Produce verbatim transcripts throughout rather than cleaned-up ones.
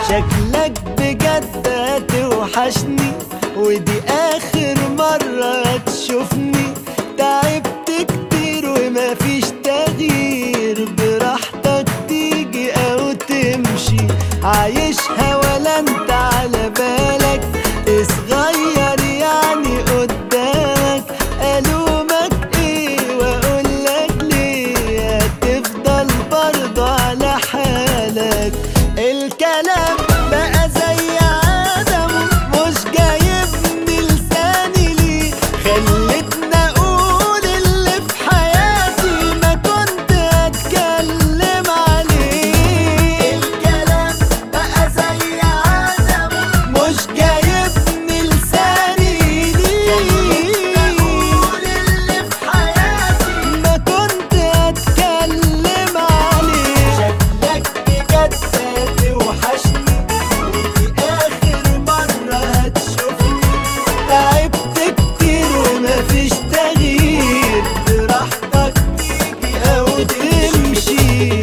شكلك بجد هتوحشني، ودي آخر مرة تشوفني. تعبت كتير ومفيش تغيير، براحتك تيجي أو تمشي. عايشها ولا انت على بالك؟ صغير يعني قدامك. ألومك ايه واقولك ليه؟ هتفضل برضه على حالك. الكلام بقى زي عدم، مش جايبني لساني ليه؟ خلتني اقول اللي في حياتي ما كنت اتكلم عليه. الكلام بقى زي عدم، مش جايبني لساني ليه؟ خلتني اقول اللي في حياتي ما كنت اتكلم عليه. شكلك بجد هتوحشني، ودي آخر مرة هتشوفني. تعبت كتير ومفيش تغيير، براحتك تيجي أو تمشي.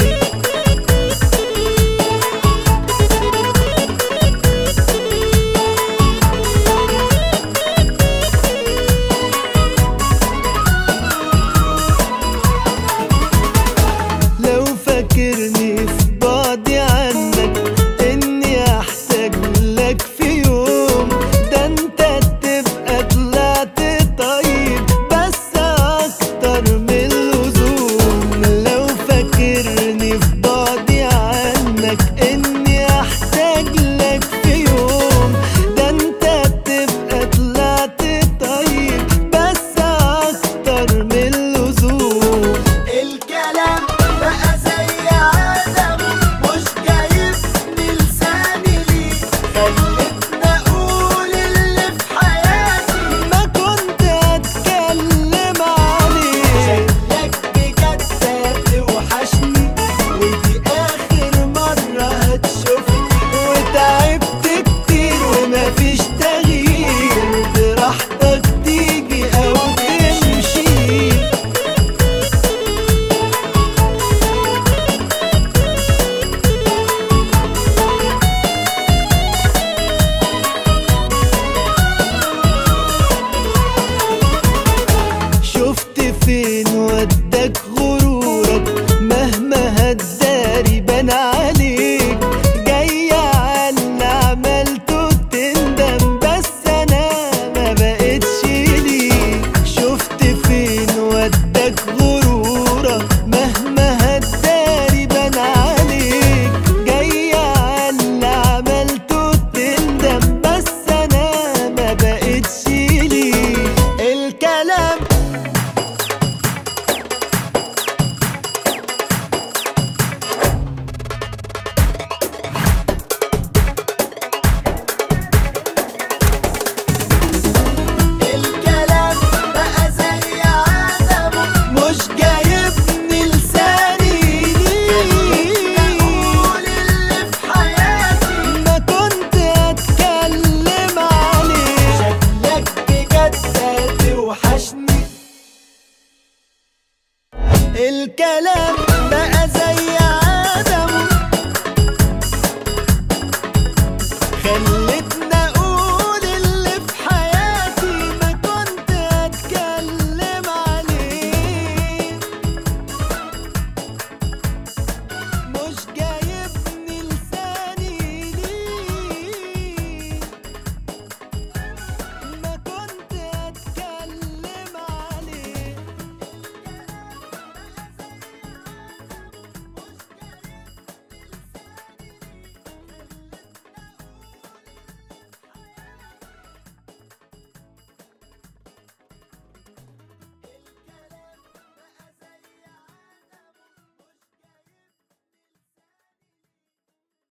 لو فاكرني في بعدي عنك اني احتاج لك في يوم، ده انت تبقى طلعت طيب بس اكتر من اللزوم. لو فاكرني في بعدي عنك اني احتاج لك في يوم، ده انت تبقى طلعت طيب بس اكتر من اللزوم. الكلام بقى زي عدم، مش جايبني لساني ليه؟ خلتني اقول اللي في حياتي ما كنت اتكلم عليه. شكلك بجد هتوحشني، ودي اخر مرة هتشوفني. وتعبت كتير ومفيش تغيير، براحتك تيجي او تمشي. شفت فين وداك غرورك؟ مهما هتداري بان عليك. جاي على اللي عملته تندم، بس انا ما بقتش ليك. شفت فين وداك غرورك؟ مهما هتداري بان عليك. جاي على اللي عملته تندم، بس انا ما بقتش ليك. الكلام الكلام بقى زي عدم، مش جايبني لساني ليه؟ اقول اللي في حياتي ما كنت اتكلم عليه. شكلك بجد هتوحشني. الكلام